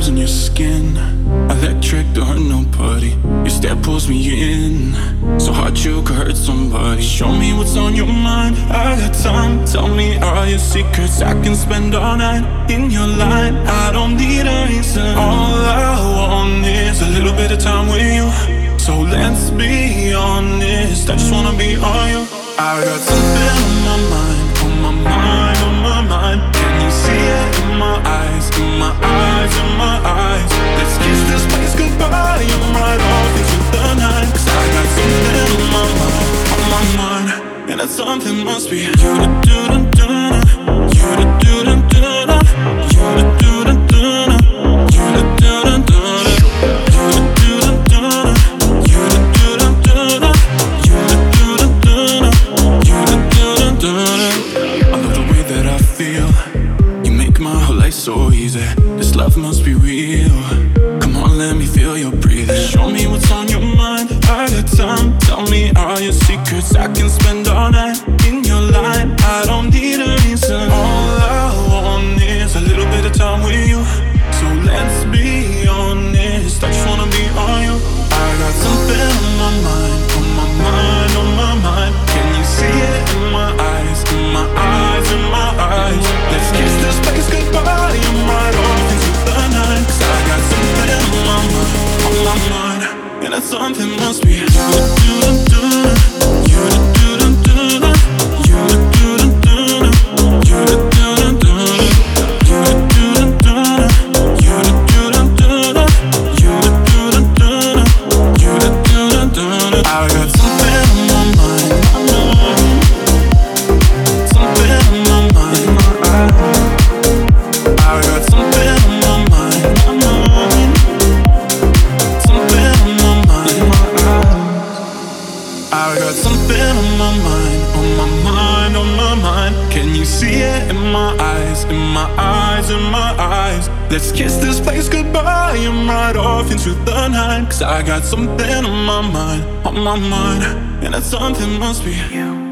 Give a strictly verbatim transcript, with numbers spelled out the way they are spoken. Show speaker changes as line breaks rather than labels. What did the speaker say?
nerves in your skin. Electric, there hurt nobody. Your stare pulls me in, so hard you could hurt somebody. Show me what's on your mind, I got time. Tell me all your secrets, I can spend all night in your line. I don't need a reason, all I want is a little bit of time with you. So let's be honest, I just wanna be all you. I got something on my mind, on my mind, on my mind. Can you see it in my eyes, in my eyes, in my eyes? Let's kiss this place goodbye, I'm right off into the night. Cause I got something on my mind, on my mind. And that something must be you to do da do da, you to do da do da, you to do da do da, you to do da do da, you to do da do da, you to do da do da, you to do da do da, you to do da do da. I love the way that I feel, you make my whole life so easy. This love must be real. Come on, let me feel your breathing. Show me what's on your mind, I got time. Tell me all your secrets, I can spend all night in your line. I don't need a reason, all I want is a little bit of time with you. So let's be honest, I just wanna be on you. I got something on my mind, on my mind, on my mind. Can you see it in my eyes, in my eyes, in my eyes? Let's kiss this place goodbye, I'm right off into the night. Cause I got something on my mind, on my mind. And that something must be you to do da do da, you to do da do da, you to do da do da, you to do da do da, you to do da do da, you to do da do da, you to do da do da, you to do da do da. I got something on my mind, something on my mind. I got something on my mind, something on my mind. I got something on my mind, on my mind, on my mind. Can you see it in my eyes, in my eyes, in my eyes? Let's kiss this place goodbye, I'm right off into the night. Cause I got something on my mind, on my mind. And that something must be you.